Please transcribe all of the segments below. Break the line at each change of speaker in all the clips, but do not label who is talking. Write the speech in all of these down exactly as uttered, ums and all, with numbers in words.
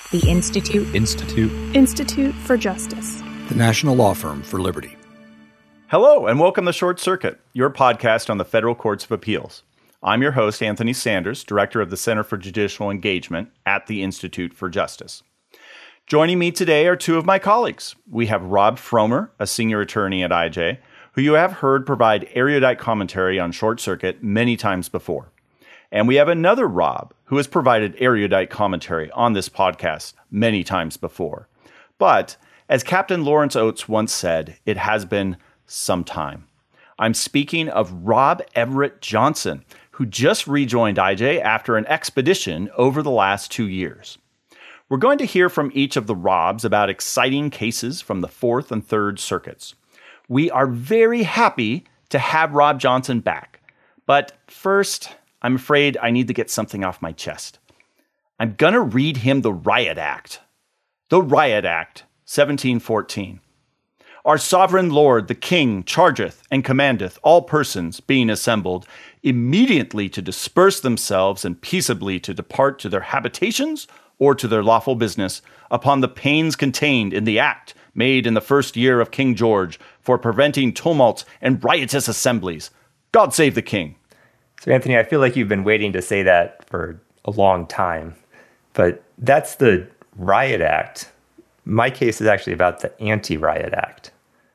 The Institute.
Institute.
Institute for Justice.
The National Law Firm for Liberty.
Hello, and welcome to Short Circuit, your podcast on the Federal Courts of Appeals. I'm your host, Anthony Sanders, Director of the Center for Judicial Engagement at the Institute for Justice. Joining me today are two of my colleagues. We have Rob Fromer, a senior attorney at I J, who you have heard provide erudite commentary on Short Circuit many times before. And we have another Rob, who has provided erudite commentary on this podcast many times before. But, as Captain Lawrence Oates once said, it has been some time. I'm speaking of Rob Everett Johnson, who just rejoined I J after an expedition over the last two years. We're going to hear from each of the Robs about exciting cases from the Fourth and Third Circuits. We are very happy to have Rob Johnson back. But first, I'm afraid I need to get something off my chest. I'm going to read him the Riot Act. The Riot Act, seventeen fourteen. Our sovereign lord, the king, chargeth and commandeth all persons being assembled immediately to disperse themselves and peaceably to depart to their habitations or to their lawful business upon the pains contained in the act made in the first year of King George for preventing tumults and riotous assemblies. God save the king.
So, Anthony, I feel like you've been waiting to say that for a long time, but that's the Riot Act. My case is actually about the Anti-Riot Act.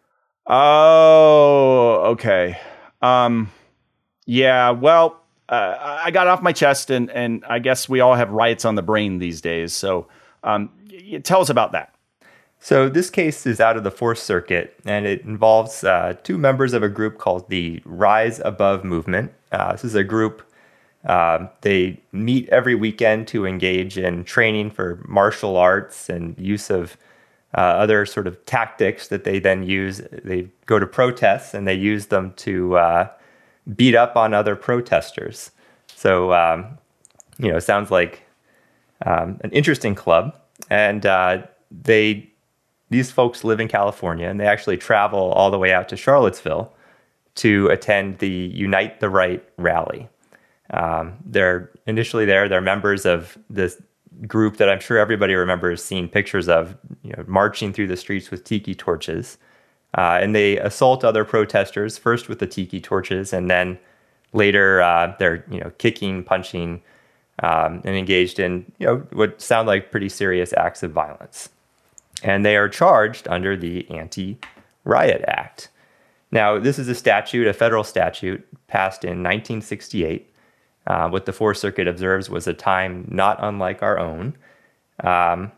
Oh, okay. Um, yeah, well, uh, I got it off my chest, and, and I guess we all have riots on the brain these days. So um, y- tell us about that.
So this case is out of the Fourth Circuit, and it involves uh, two members of a group called the Rise Above Movement. Uh, this is a group, uh, they meet every weekend to engage in training for martial arts and use of uh, other sort of tactics that they then use. They go to protests, and they use them to uh, beat up on other protesters. So, um, you know, it sounds like um, an interesting club, and uh, they... These folks live in California, and they actually travel all the way out to Charlottesville to attend the Unite the Right rally. Um, they're initially there. They're members of this group that I'm sure everybody remembers seeing pictures of, you know, marching through the streets with tiki torches. Uh, and they assault other protesters, first with the tiki torches, and then later uh, they're, you know, kicking, punching, um, and engaged in, you know, what sound like pretty serious acts of violence. And they are charged under the Anti-Riot Act. Now, this is a statute, a federal statute, passed in nineteen sixty-eight. Uh, what the Fourth Circuit observes was a time not unlike our own. Um,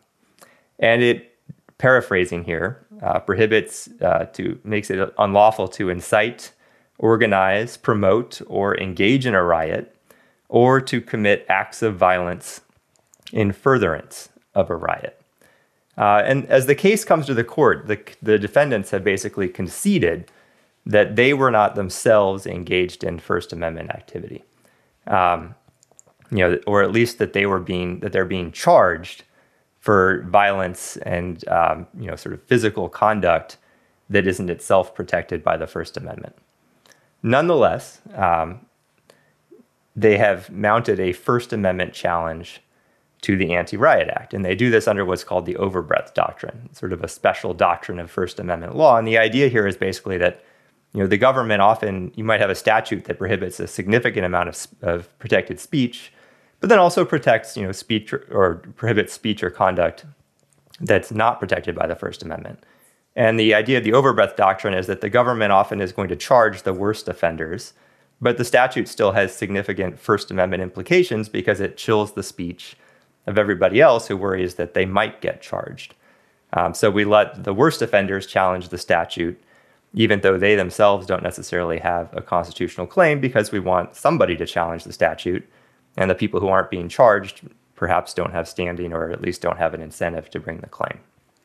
and it, paraphrasing here, uh, prohibits, uh, to makes it unlawful to incite, organize, promote, or engage in a riot, or to commit acts of violence in furtherance of a riot. Uh, and as the case comes to the court, the, the defendants have basically conceded that they were not themselves engaged in First Amendment activity, um, you know, or at least that they were being that they're being charged for violence and um, you know, sort of physical conduct that isn't itself protected by the First Amendment. Nonetheless, um, they have mounted a First Amendment challenge to the Anti-Riot Act. And they do this under what's called the overbreadth doctrine, sort of a special doctrine of First Amendment law. And the idea here is basically that, you know, the government often, you might have a statute that prohibits a significant amount of, of protected speech, but then also protects, you know, speech or, or prohibits speech or conduct that's not protected by the First Amendment. And the idea of the overbreadth doctrine is that the government often is going to charge the worst offenders, but the statute still has significant First Amendment implications because it chills the speech of everybody else who worries that they might get charged. Um, so we let the worst offenders challenge the statute, even though they themselves don't necessarily have a constitutional claim, because we want somebody to challenge the statute, and the people who aren't being charged perhaps don't have standing or at least don't have an incentive to bring the claim.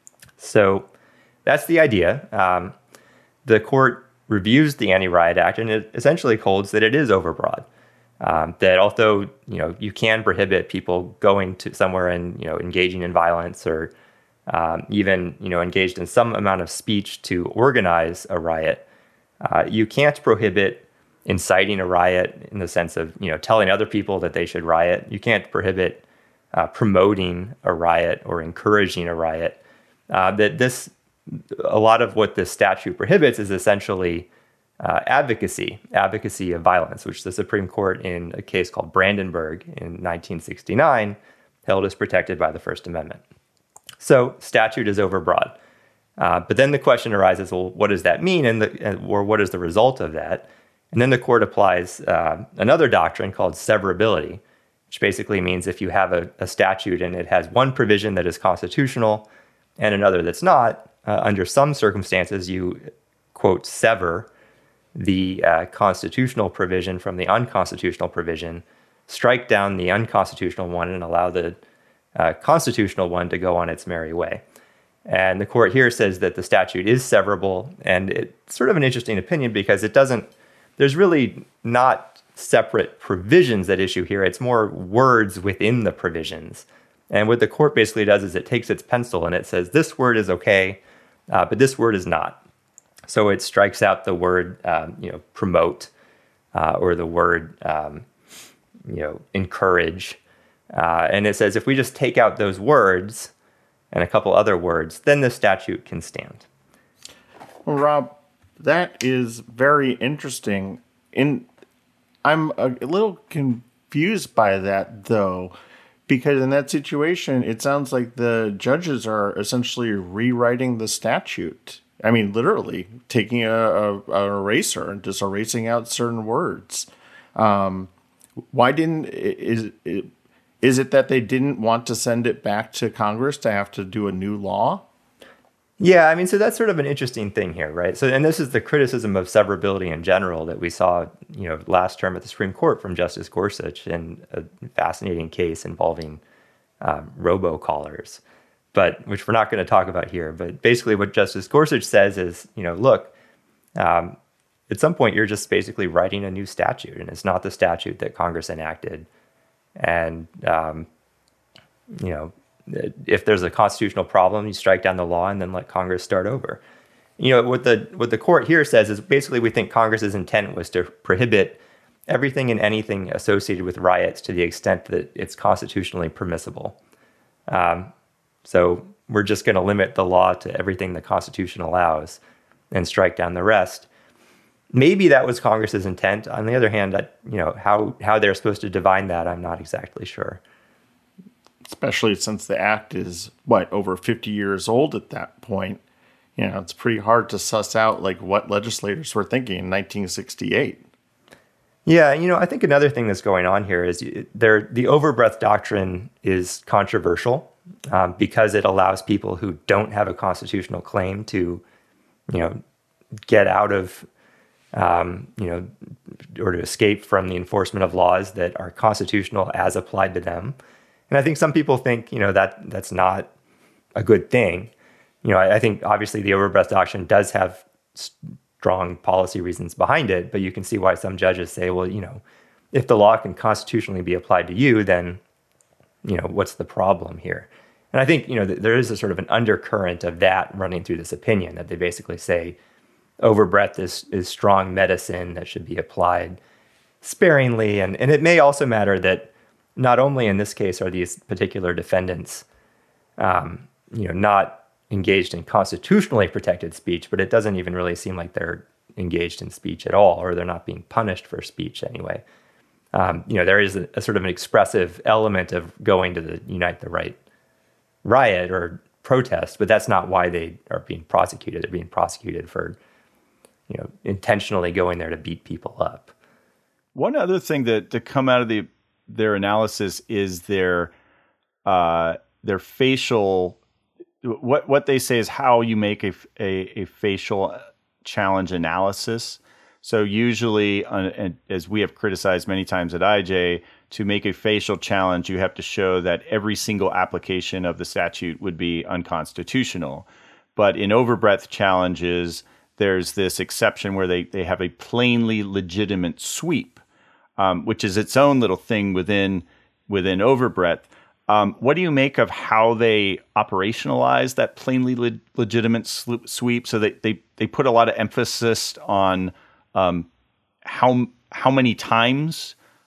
So that's the idea. Um, the court reviews the Anti-Riot Act, and it essentially holds that it is overbroad. Um, that although, you know, you can prohibit people going to somewhere and, you know, engaging in violence or um, even, you know, engaged in some amount of speech to organize a riot, uh, you can't prohibit inciting a riot in the sense of, you know, telling other people that they should riot. You can't prohibit uh, promoting a riot or encouraging a riot. Uh, that this, a lot of what this statute prohibits is essentially uh, advocacy, advocacy of violence, which the Supreme Court in a case called Brandenburg in nineteen sixty-nine held as protected by the First Amendment. So statute is overbroad. Uh, but then the question arises, well, what does that mean? And the, or what is the result of that? And then the court applies uh, another doctrine called severability, which basically means if you have a, a statute and it has one provision that is constitutional and another that's not, uh, under some circumstances, you, quote, sever the uh, constitutional provision from the unconstitutional provision, strike down the unconstitutional one and allow the uh, constitutional one to go on its merry way. And the court here says that the statute is severable, and it's sort of an interesting opinion because it doesn't, there's really not separate provisions at issue here. It's more words within the provisions. And what the court basically does is it takes its pencil and it says, this word is okay, uh, but this word is not. So it strikes out the word, um, you know, promote, uh, or the word, um, you know, encourage. Uh, and it says if we just take out those words and a couple other words, then the statute can stand.
Well, Rob, that is very interesting. In, I'm a little confused by that, though, because in that situation, it sounds like the judges are essentially rewriting the statute. I mean, literally taking a, a, an eraser and just erasing out certain words. Um, why didn't is it, is it that they didn't want to send it back to Congress to have to do a new law?
Yeah, I mean, so that's sort of an interesting thing here, right? So, and this is the criticism of severability in general that we saw, you know, last term at the Supreme Court from Justice Gorsuch in a fascinating case involving um, robocallers. But which we're not going to talk about here. But basically what Justice Gorsuch says is, you know, look, um, at some point you're just basically writing a new statute, and it's not the statute that Congress enacted. And, um, you know, if there's a constitutional problem, you strike down the law and then let Congress start over. You know, what the what the court here says is basically we think Congress's intent was to prohibit everything and anything associated with riots to the extent that it's constitutionally permissible. Um, So we're just going to limit the law to everything the Constitution allows and strike down the rest. Maybe that was Congress's intent. On the other hand, that, you know, how, how they're supposed to divine that, I'm not exactly sure.
Especially since the act is, what, over fifty years old at that point. You know, it's pretty hard to suss out, like, what legislators were thinking in nineteen sixty-eight.
Yeah, you know, I think another thing that's going on here is there, the overbreadth doctrine is controversial. Um, because it allows people who don't have a constitutional claim to, you know, get out of, um, you know, or to escape from the enforcement of laws that are constitutional as applied to them. And I think some people think, you know, that that's not a good thing. You know, I, I think obviously the overbreadth doctrine does have strong policy reasons behind it, but you can see why some judges say, well, you know, if the law can constitutionally be applied to you, then, you know, what's the problem here? And I think, you know, th- there is a sort of an undercurrent of that running through this opinion, that they basically say overbreadth is, is strong medicine that should be applied sparingly. And, and it may also matter that not only in this case are these particular defendants, um, you know, not engaged in constitutionally protected speech, but it doesn't even really seem like they're engaged in speech at all, or they're not being punished for speech anyway. Um, you know, there is a, a sort of an expressive element of going to the Unite the Right riot or protest, but that's not why they are being prosecuted. They're being prosecuted for, you know, intentionally going there to beat people up.
One other thing that to come out of the their analysis is their uh, their facial. What what they say is how you make a a, a facial challenge analysis. So usually, uh, as we have criticized many times at I J, to make a facial challenge, you have to show that every single application of the statute would be unconstitutional. But in overbreadth challenges, there's this exception where they, they have a plainly legitimate sweep, um, which is its own little thing within within overbreadth. Um, what do you make of how they operationalize that plainly le- legitimate sweep? So they, they, they put a lot of emphasis on um, how how many times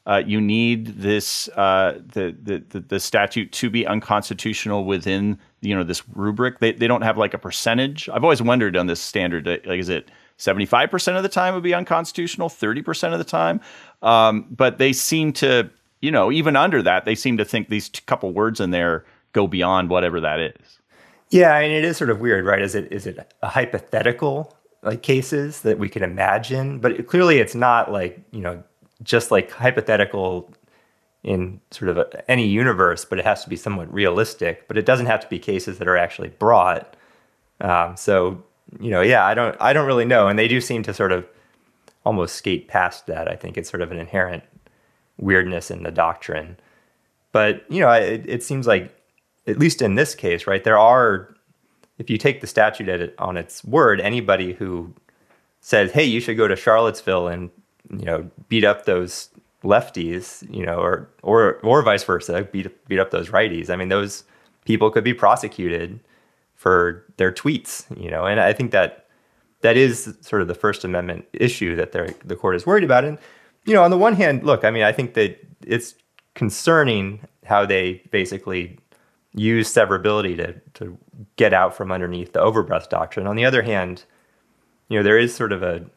uh, you need this uh, the, the the statute to be unconstitutional within you know this rubric. They they don't have like a percentage. I've always wondered on this standard, like is it seventy-five percent of the time would be unconstitutional, thirty percent of the time? Um, but they seem to, you know, even under that, they seem to think these t- couple words in there go beyond whatever that is.
Yeah, I mean, it is sort of weird, right? Is it is it a hypothetical like cases that we can imagine? But it, clearly it's not like, you know, just like hypothetical in sort of a, any universe, but it has to be somewhat realistic. But it doesn't have to be cases that are actually brought. Um, so, you know, yeah, I don't, I don't really know. And they do seem to sort of almost skate past that. I think it's sort of an inherent weirdness in the doctrine. But, you know, it, it seems like, at least in this case, right, there are, if you take the statute at it, on its word, anybody who says, hey, you should go to Charlottesville and, you know, beat up those lefties, you know, or or or vice versa, beat beat up those righties. I mean, those people could be prosecuted for their tweets, you know, and I think that that is sort of the First Amendment issue that the court is worried about. And, you know, on the one hand, look, I mean, I think that it's concerning how they basically use severability to to get out from underneath the overbreadth doctrine. On the other hand, you know, there is sort of a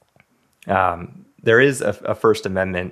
um, there is a, a First Amendment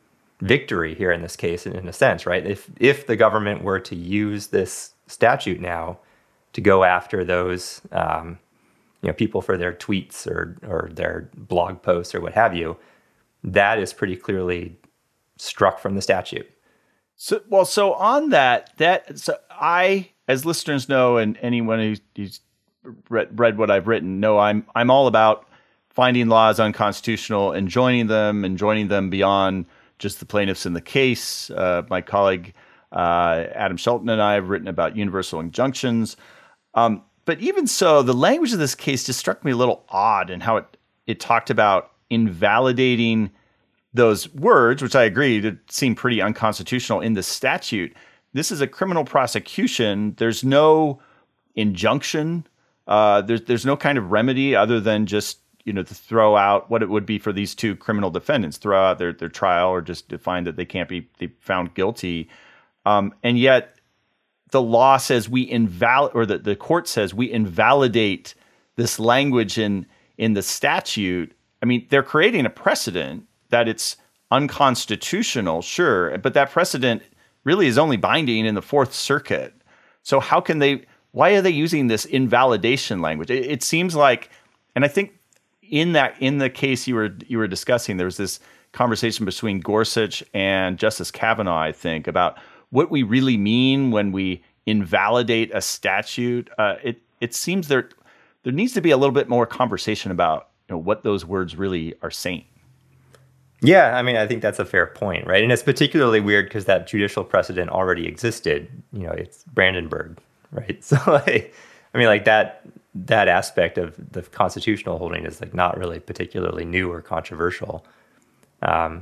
victory here in this case, in, in a sense, right? If if the government were to use this statute now to go after those um, you know people for their tweets or or their blog posts or what have you, that is pretty clearly struck from the statute.
So, well, so on that, that so I, as listeners know, and anyone who's, who's read, read what I've written, know I'm I'm all about finding laws unconstitutional and joining them, and joining them beyond just the plaintiffs in the case. Uh, my colleague uh, Adam Shelton and I have written about universal injunctions. Um, but even so, the language of this case just struck me a little odd in how it it talked about invalidating those words, which I agree to seem pretty unconstitutional in the statute. This is a criminal prosecution. There's no injunction. Uh, there's there's no kind of remedy other than just, you know, to throw out what it would be for these two criminal defendants, throw out their, their trial or just define that they can't be they found guilty. Um, and yet the law says we invalidate, or the, the court says we invalidate this language in in the statute. I mean, they're creating a precedent that it's unconstitutional, sure, but that precedent really is only binding in the Fourth Circuit. So how can they, why are they using this invalidation language? It, it seems like, and I think in that, in the case you were you were discussing, there was this conversation between Gorsuch and Justice Kavanaugh, I think, about what we really mean when we invalidate a statute. Uh, it it seems there there needs to be a little bit more conversation about, you know, what those words really are saying.
Yeah, I mean, I think that's a fair point, right? And it's particularly weird because that judicial precedent already existed. You know, it's Brandenburg, right? So, like, I mean, like that that aspect of the constitutional holding is like not really particularly new or controversial. Um,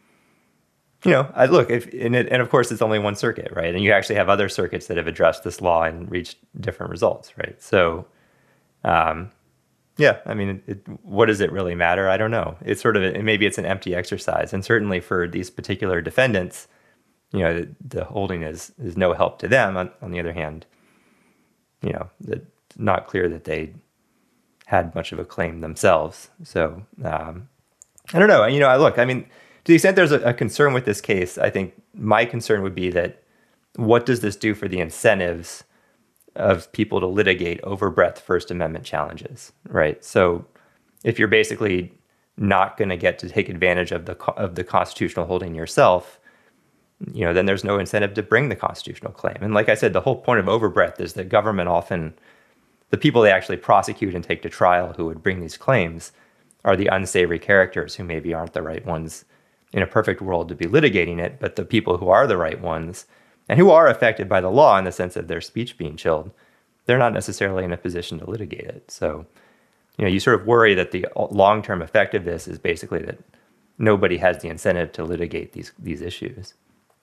you know, I look, if and, it, and of course, it's only one circuit, right? And you actually have other circuits that have addressed this law and reached different results, right? So, um, yeah, I mean, it, what does it really matter? I don't know. It's sort of, a, maybe it's an empty exercise. And certainly for these particular defendants, you know, the, the holding is is no help to them. On, on the other hand, you know, it's not clear that they had much of a claim themselves. So, um, I don't know. You know, I look, I mean, to the extent there's a, a concern with this case, I think my concern would be that what does this do for the incentives of people to litigate overbreadth First Amendment challenges, right? So if you're basically not going to get to take advantage of the of the constitutional holding yourself, you know, then there's no incentive to bring the constitutional claim. And like I said, the whole point of overbreadth is that government often, the people they actually prosecute and take to trial who would bring these claims are the unsavory characters who maybe aren't the right ones in a perfect world to be litigating it, but the people who are the right ones and who are affected by the law in the sense of their speech being chilled, they're not necessarily in a position to litigate it. So, you know, you sort of worry that the long-term effect of this is basically that nobody has the incentive to litigate these these issues.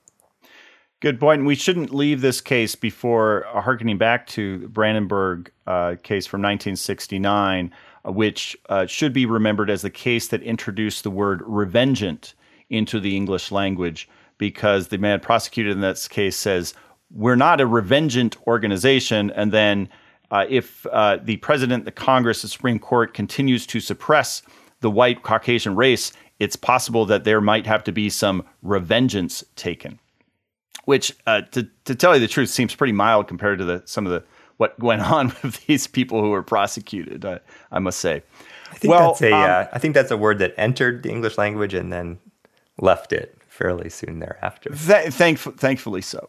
Good point. And we shouldn't leave this case before harkening back to the Brandenburg uh, case from nineteen sixty-nine, uh, which uh, should be remembered as the case that introduced the word revengeant into the English language because the man prosecuted in this case says, we're not a revengeant organization. And then uh, if uh, the president, the Congress, the Supreme Court continues to suppress the white Caucasian race, it's possible that there might have to be some revengeance taken, which, uh, to, to tell you the truth, seems pretty mild compared to the, some of the what went on with these people who were prosecuted, uh, I must say.
I think,
well,
that's a,
um,
uh, I think that's a word that entered the English language and then left it fairly soon thereafter.
Th- thank- thankfully so.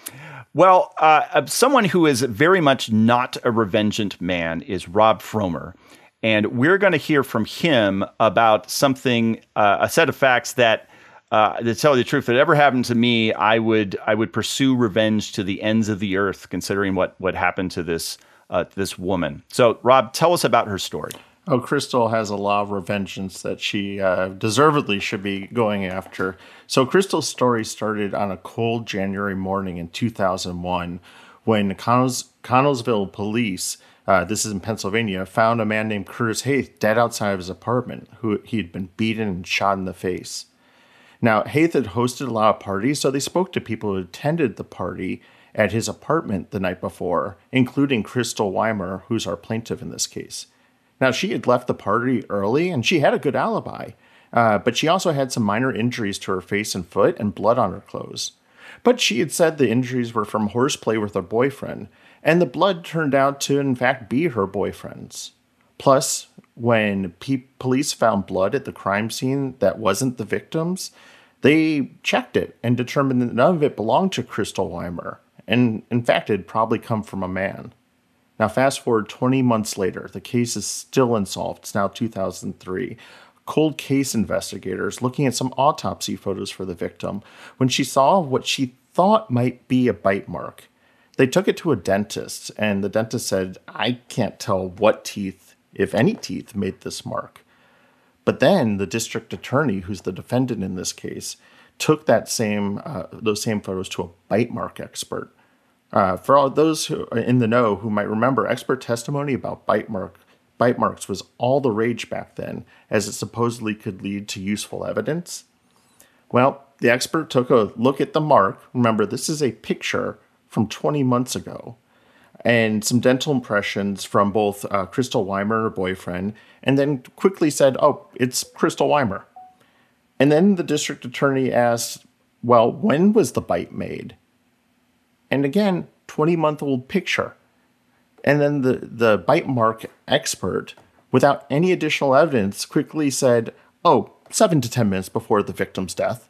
Well, uh, someone who is very much not a revengeant man is Rob Frommer. And we're going to hear from him about something, uh, a set of facts that, uh, to tell you the truth, if it ever happened to me, I would I would pursue revenge to the ends of the earth, considering what, what happened to this uh, this woman. So, Rob, tell us about her story.
Oh, Crystal has a lot of revengeance that she uh, deservedly should be going after. So Crystal's story started on a cold January morning in two thousand one when Connells- Connellsville police, uh, this is in Pennsylvania, found a man named Curtis Haith dead outside of his apartment, who he had been beaten and shot in the face. Now, Haith had hosted a lot of parties, so they spoke to people who attended the party at his apartment the night before, including Crystal Weimer, who's our plaintiff in this case. Now, she had left the party early, and she had a good alibi, uh, but she also had some minor injuries to her face and foot and blood on her clothes. But she had said the injuries were from horseplay with her boyfriend, and the blood turned out to, in fact, be her boyfriend's. Plus, when pe- police found blood at the crime scene that wasn't the victim's, they checked it and determined that none of it belonged to Crystal Weimer, and in fact, it had probably come from a man. Now, fast forward twenty months later, the case is still unsolved. It's now two thousand three. Cold case investigators looking at some autopsy photos for the victim when she saw what she thought might be a bite mark. They took it to a dentist, and the dentist said, I can't tell what teeth, if any teeth, made this mark. But then the district attorney, who's the defendant in this case, took that same uh, those same photos to a bite mark expert. Uh, for all those who are in the know who might remember, expert testimony about bite mark bite marks was all the rage back then, as it supposedly could lead to useful evidence. Well, the expert took a look at the mark. Remember, this is a picture from twenty months ago, and some dental impressions from both uh, Crystal Weimer and her boyfriend, and then quickly said, oh, it's Crystal Weimer. And then the district attorney asked, well, when was the bite made? And again, twenty-month-old picture. And then the, the bite mark expert, without any additional evidence, quickly said, oh, seven to ten minutes before the victim's death.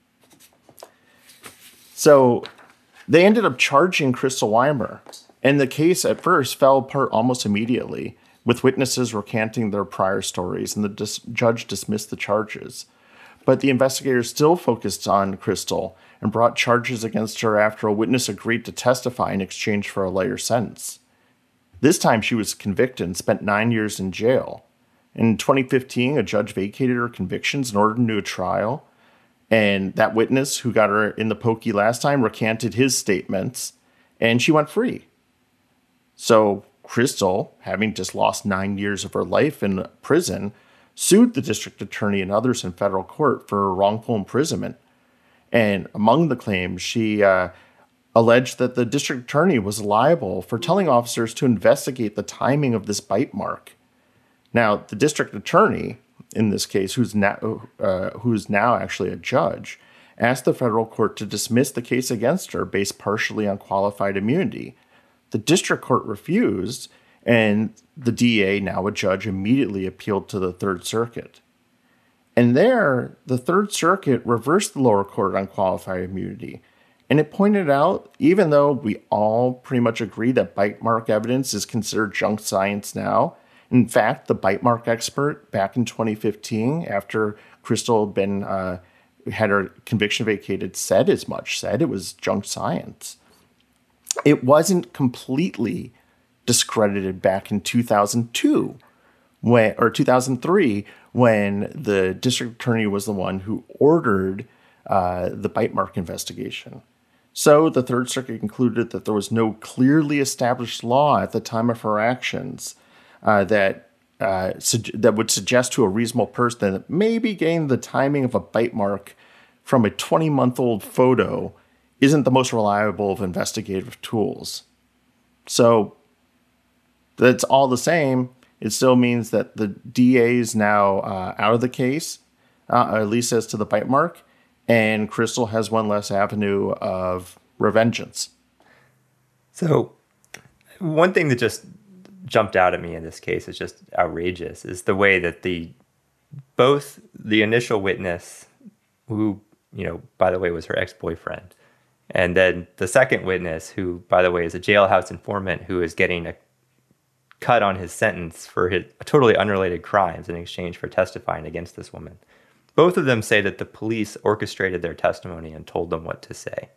So they ended up charging Crystal Weimer, and the case at first fell apart almost immediately, with witnesses recanting their prior stories, and the dis- judge dismissed the charges. But the investigators still focused on Crystal and brought charges against her after a witness agreed to testify in exchange for a lighter sentence. This time she was convicted and spent nine years in jail. In twenty fifteen, a judge vacated her convictions and ordered a new trial. And that witness who got her in the pokey last time recanted his statements, and she went free. So Crystal, having just lost nine years of her life in prison, sued the district attorney and others in federal court for wrongful imprisonment. And among the claims, she uh, alleged that the district attorney was liable for telling officers to investigate the timing of this bite mark. Now, the district attorney, in this case, who's now, uh, who's now actually a judge, asked the federal court to dismiss the case against her based partially on qualified immunity. The district court refused, and the D A, now a judge, immediately appealed to the Third Circuit. And there, the Third Circuit reversed the lower court on qualified immunity. And it pointed out, even though we all pretty much agree that bite mark evidence is considered junk science now, in fact, the bite mark expert back in twenty fifteen, after Crystal had been uh, had her conviction vacated, said as much, said it was junk science. It wasn't completely discredited back in two thousand two, when, or two thousand three, when the district attorney was the one who ordered uh, the bite mark investigation. So the Third Circuit concluded that there was no clearly established law at the time of her actions uh, that uh, su- that would suggest to a reasonable person that maybe getting the timing of a bite mark from a twenty-month-old photo isn't the most reliable of investigative tools. So that's all the same. It still means that the D A is now uh, out of the case, uh, at least as to the bite mark, and Crystal has one less avenue of revengeance.
So one thing that just jumped out at me in this case is just outrageous, is the way that the both the initial witness, who, you know, by the way, was her ex-boyfriend, and then the second witness, who, by the way, is a jailhouse informant who is getting a cut on his sentence for his totally unrelated crimes in exchange for testifying against this woman. Both of them say that the police orchestrated their testimony and told them what to say.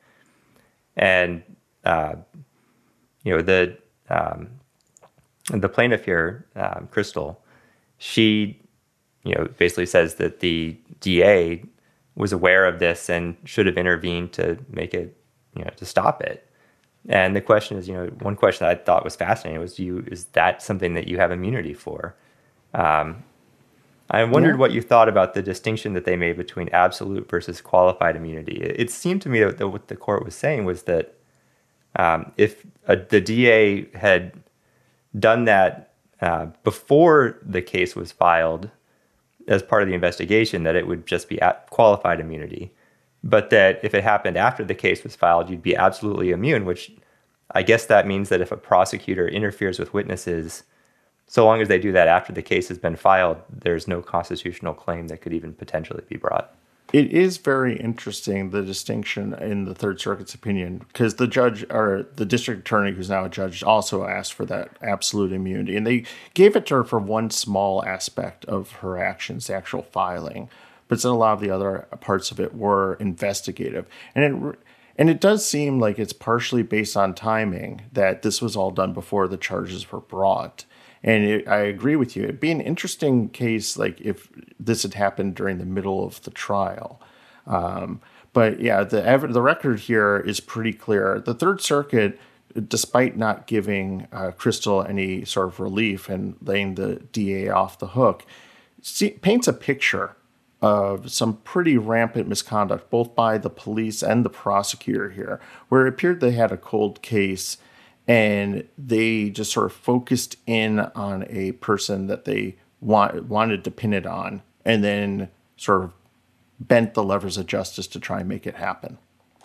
And, uh, you know, the um, the plaintiff here, um, Crystal, she, you know, basically says that the D A was aware of this and should have intervened to make it, you know, to stop it. And the question is, you know, one question that I thought was fascinating was, you, is that something that you have immunity for? Um, I wondered yeah. what you thought about the distinction that they made between absolute versus qualified immunity. It, it seemed to me that the, what the court was saying was that um, if a, the D A had done that uh, before the case was filed as part of the investigation, that it would just be at qualified immunity. But that if it happened after the case was filed, you'd be absolutely immune, which I guess that means that if a prosecutor interferes with witnesses, so long as they do that after the case has been filed, there's no constitutional claim that could even potentially be brought.
It is very interesting, the distinction in the Third Circuit's opinion, because the judge, or the district attorney, who's now a judge, also asked for that absolute immunity. And they gave it to her for one small aspect of her actions, the actual filing. But then a lot of the other parts of it were investigative. And it and it does seem like it's partially based on timing, that this was all done before the charges were brought. And it, I agree with you. It'd be an interesting case, like if this had happened during the middle of the trial. Um, but yeah, the ev- the record here is pretty clear. The Third Circuit, despite not giving uh, Crystal any sort of relief and laying the D A off the hook, see, paints a picture of some pretty rampant misconduct, both by the police and the prosecutor here, where it appeared they had a cold case and they just sort of focused in on a person that they want, wanted to pin it on, and then sort of bent the levers of justice to try and make it happen.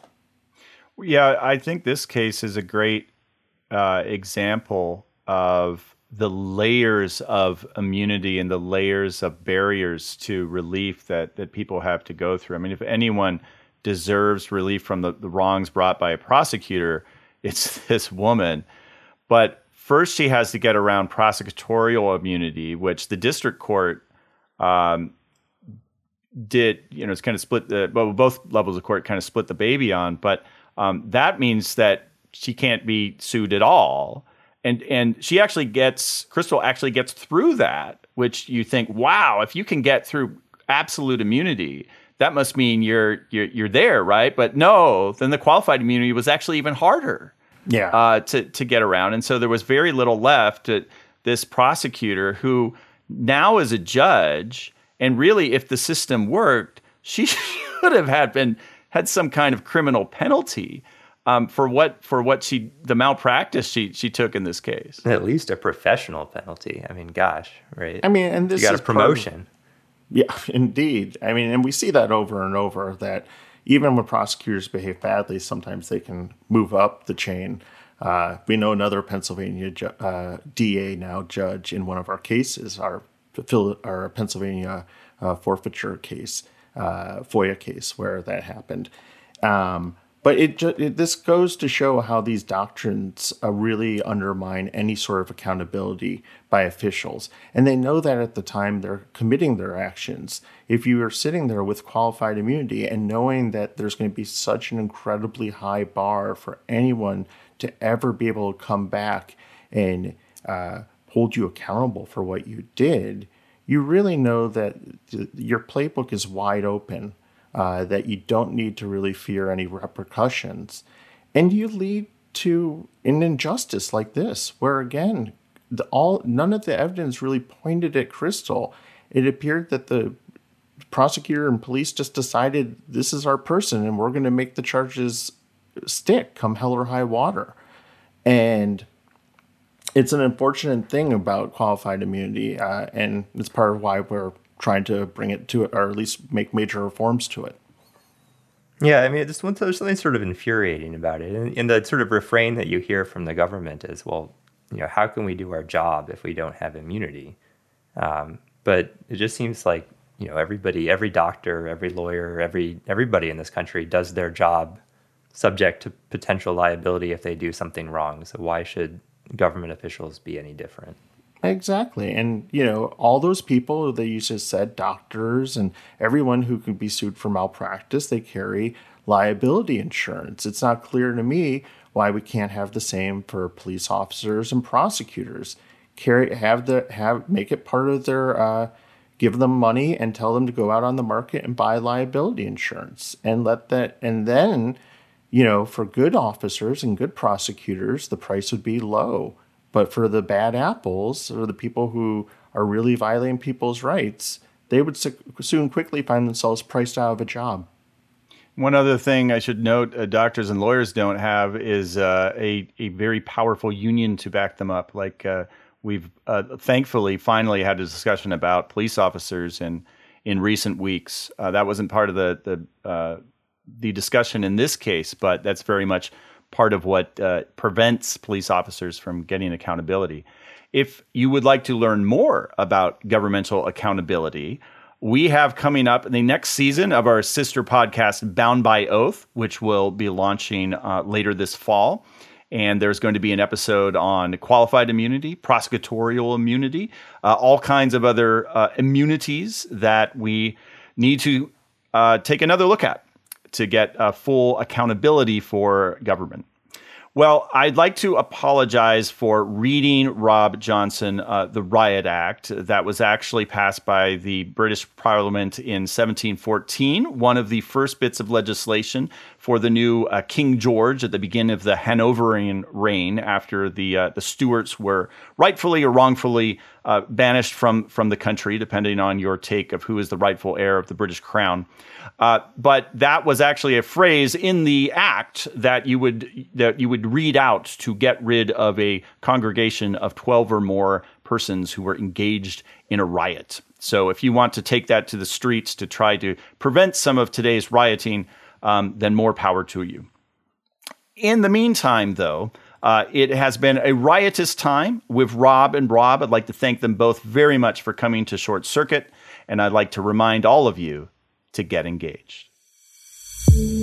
Yeah, I think this case is a great uh, example of the layers of immunity and the layers of barriers to relief that, that people have to go through. I mean, if anyone deserves relief from the, the wrongs brought by a prosecutor, it's this woman. But first she has to get around prosecutorial immunity, which the district court um, did, you know, it's kind of split the, well, both levels of court kind of split the baby on, but um, that means that she can't be sued at all. And and she actually gets, Crystal actually gets through that, which you think, wow, if you can get through absolute immunity, that must mean you're you're you're there, right? But no, then the qualified immunity was actually even harder,
yeah,
uh, to to get around. And so there was very little left to this prosecutor, who now is a judge, and really, if the system worked, she should have had been had some kind of criminal penalty. Um, for what for what she the malpractice she she took in this case.
At least a professional penalty. I mean, gosh, right?
I mean, and this
you got
is
a promotion.
Of, yeah, indeed. I mean, and we see that over and over, that even when prosecutors behave badly, sometimes they can move up the chain. Uh, we know another Pennsylvania ju- uh, D A now judge in one of our cases, our our Pennsylvania uh, forfeiture case, uh, FOIA case, where that happened. Um, But it, it this goes to show how these doctrines uh, really undermine any sort of accountability by officials. And they know that at the time they're committing their actions. If you are sitting there with qualified immunity and knowing that there's going to be such an incredibly high bar for anyone to ever be able to come back and uh, hold you accountable for what you did, you really know that th- your playbook is wide open. Uh, that you don't need to really fear any repercussions. And you lead to an injustice like this, where, again, the, all none of the evidence really pointed at Crystal. It appeared that the prosecutor and police just decided this is our person and we're going to make the charges stick come hell or high water. And it's an unfortunate thing about qualified immunity, uh, and it's part of why we're trying to bring it to it, or at least make major reforms to it.
Yeah, I mean, just there's something sort of infuriating about it. And, and the sort of refrain that you hear from the government is, well, you know, how can we do our job if we don't have immunity? Um, but it just seems like, you know, everybody, every doctor, every lawyer, every everybody in this country does their job subject to potential liability if they do something wrong. So why should government officials be any different?
Exactly. And, you know, all those people that you just said, doctors and everyone who can be sued for malpractice, they carry liability insurance. It's not clear to me why we can't have the same for police officers and prosecutors. Carry, have the, have, make it part of their, uh, give them money and tell them to go out on the market and buy liability insurance and let that, and then, you know, for good officers and good prosecutors, the price would be low. But for the bad apples, or the people who are really violating people's rights, they would soon quickly find themselves priced out of a job.
One other thing I should note, uh, doctors and lawyers don't have is uh, a, a very powerful union to back them up. Like uh, we've uh, thankfully finally had a discussion about police officers in, in recent weeks. Uh, that wasn't part of the, the, uh, the discussion in this case, but that's very much part of what uh, prevents police officers from getting accountability. If you would like to learn more about governmental accountability, we have coming up the next season of our sister podcast, Bound by Oath, which will be launching uh, later this fall. And there's going to be an episode on qualified immunity, prosecutorial immunity, uh, all kinds of other uh, immunities that we need to uh, take another look at to get uh, full accountability for government. Well, I'd like to apologize for reading Rob Johnson, uh, the Riot Act that was actually passed by the British Parliament in seventeen fourteen, one of the first bits of legislation for the new uh, King George at the beginning of the Hanoverian reign after the uh, the Stuarts were rightfully or wrongfully uh, banished from, from the country, depending on your take of who is the rightful heir of the British crown. Uh, but that was actually a phrase in the act that you would that you would read out to get rid of a congregation of twelve or more persons who were engaged in a riot. So if you want to take that to the streets to try to prevent some of today's rioting, um, then more power to you. In the meantime, though, uh, it has been a riotous time with Rob and Rob. I'd like to thank them both very much for coming to Short Circuit, and I'd like to remind all of you to get engaged.